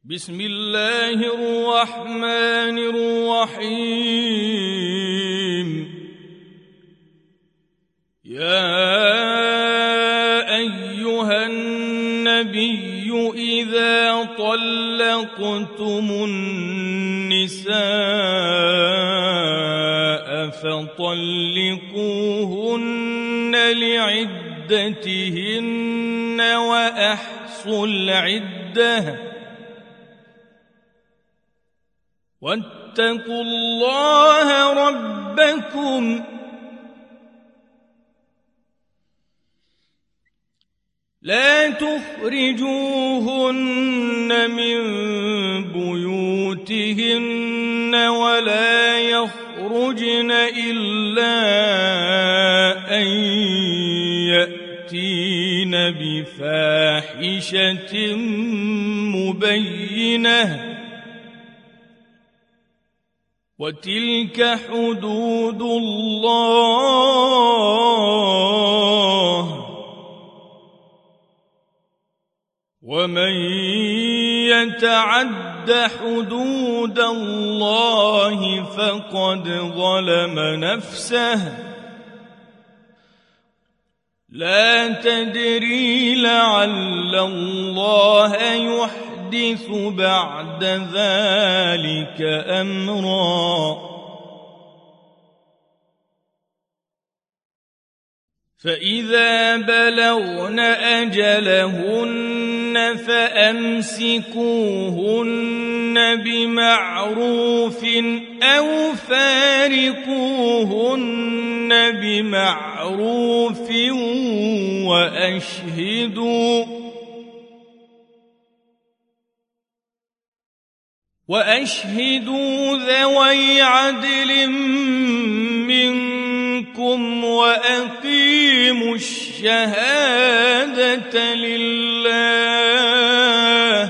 بسم الله الرحمن الرحيم. يا أيها النبي إذا طلقتم النساء فطلقوهن لعدتهن وأحصوا العدة واتقوا الله ربكم لا تخرجوهن من بيوتهن ولا يخرجن إلا أن يأتين بفاحشة مبينة وتلك حدود الله ومن يتعد حدود الله فقد ظلم نفسه لا تدري لعل الله يحدث بعد ذلك أمرا فإذا بلغن أجلهن فأمسكوهن بمعروف أو فارقوهن بمعروف وأشهدوا ذوي عدل منكم وأقيموا الشهادة لله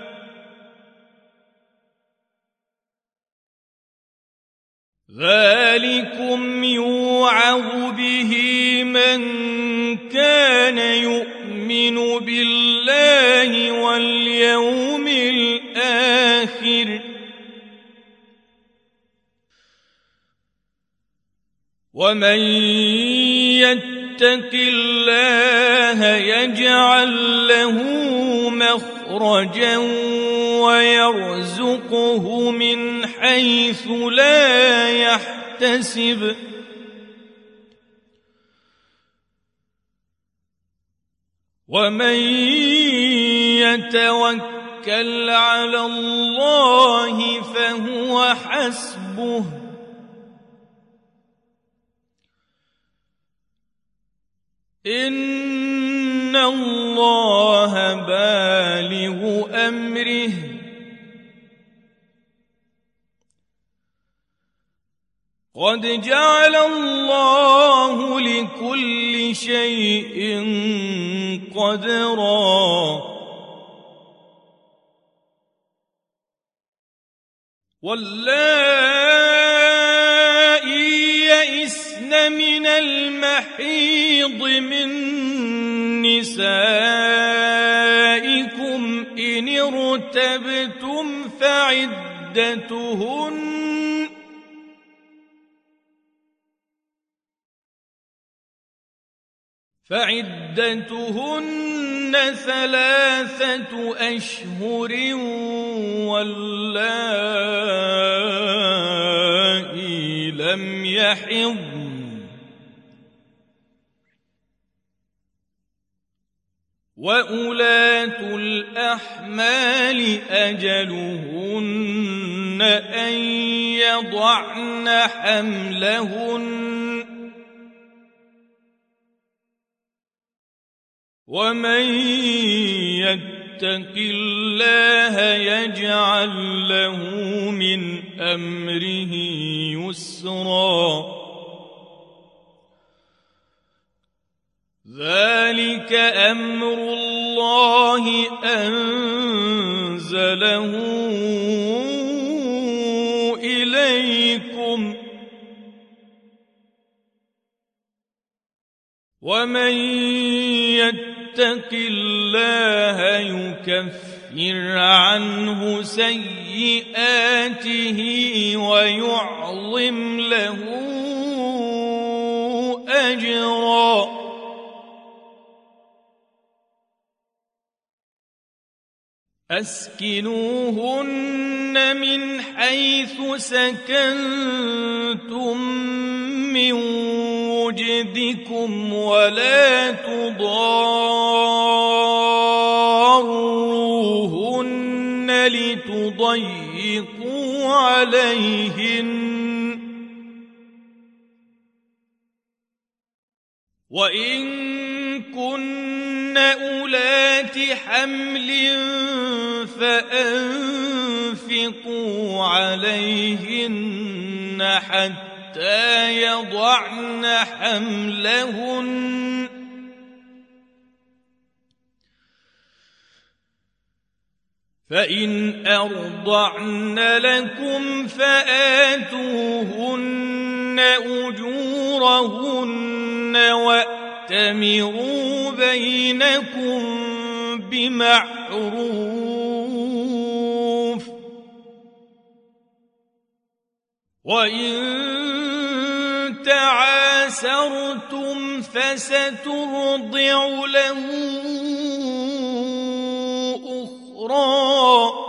ذلكم يوعظ به من كان يؤمن بالله واليوم الآخر ومن يتق الله يجعل له مخرجا ويرزقه من حيث لا يحتسب ومن يتوكل على الله فهو حسبه إن الله بالغ أمره قد جعل الله لكل شيء قدرا واللائي يئسن من المحيض من نسائكم إن ارتبتم فعدتهن 3 أشهر واللائي لم يحضن وأولاة الأحمال أجلهن أن يضعن حملهن ومن يتق الله يجعل له من أمره يسرا ذلك أمر الله أنزله إليكم ومن يتق الله يكفر يكفر عنه سيئاته ويعظم له أجرا. أسكنوهن من حيث سكنتم من وجدكم ولا تضاروهن لتضيقوا عليهن، وإن كن أولات حمل فأنفقوا عليهن حتى يضعن حملهن، فإن أرضعن لكم فآتوهن أجورهن وأتمروا بينكم بمعروف، وإن تعاسرتم فسترضع له أخرى،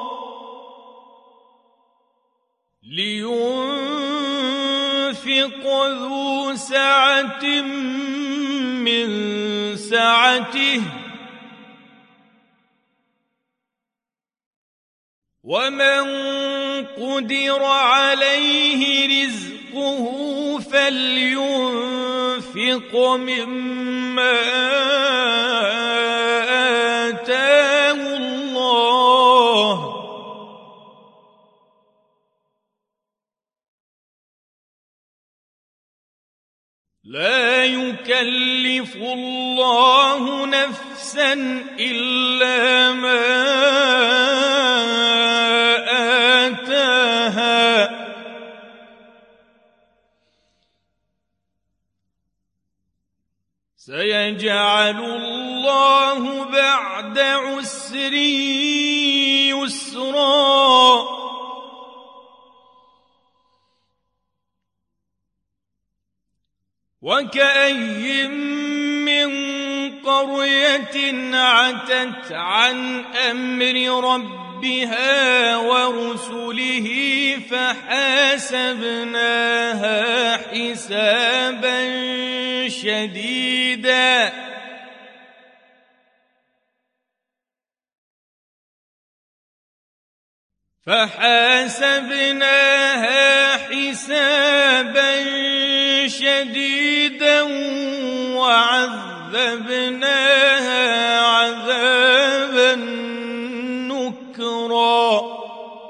لينفق ذو سعة من سعته، ومن قدر عليه رزقه فلينفق مما آتاه الله، لا يكلف الله نفسا إلا ما آتاها، سيجعل الله بعد عسر يسرا. وكأي من قرية عتت عن أمر ربها ورسله فحاسبناها حسابا شديدا وعذبناها عذابا نكرا.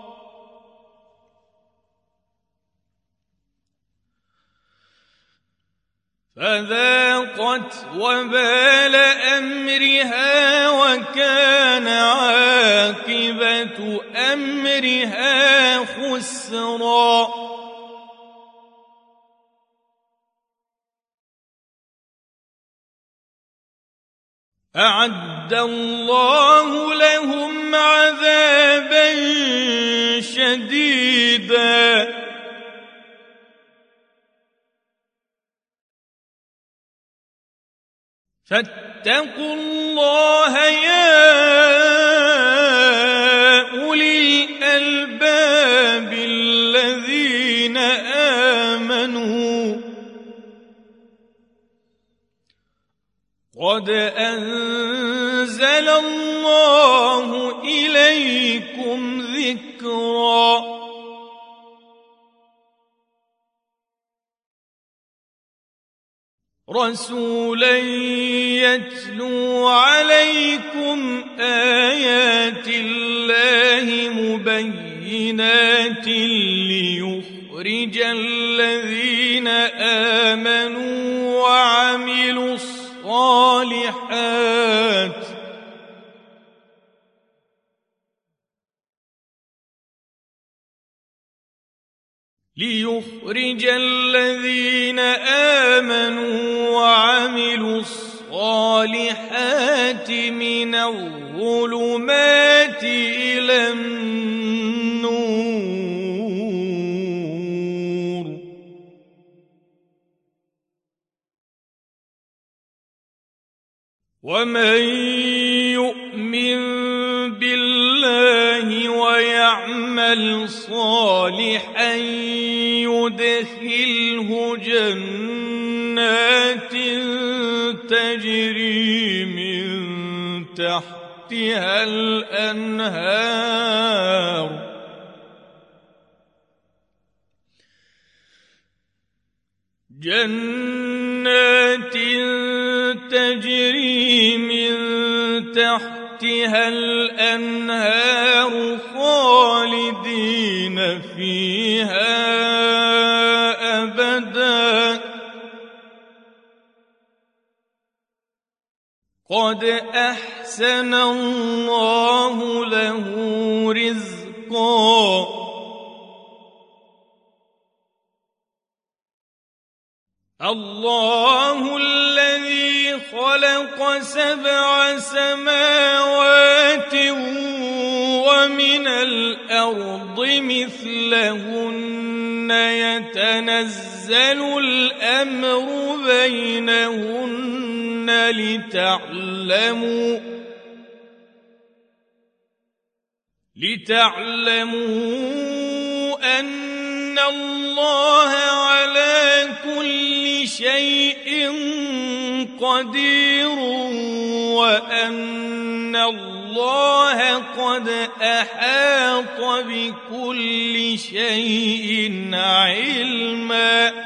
فذاقت وبال أمرها وكان عاقبة أمرها خسرا. أعد الله لهم عذابا شديدا فاتقوا الله يا أولي الألباب الذين آمنوا قد أنزل الله إليكم ذكرا. رسولا يتلو عليكم آيات الله مبينات ليخرج الذين آمنوا وعملوا الصالحات من الظلمات النور. ومن يؤمن بالله ويعمل صالحا يدخله جنات تجري من تحتها الأنهار جنات تجري من تحتها الأنهار خالدين فيها أبدا قد أحسن الله له رزقا. الله الذي خلق 7 سماوات ومن الأرض مثلهن يتنزل الأمر بينهن لتعلموا أن الله على كل شيء قدير وأن الله قد أحاط بكل شيء علما.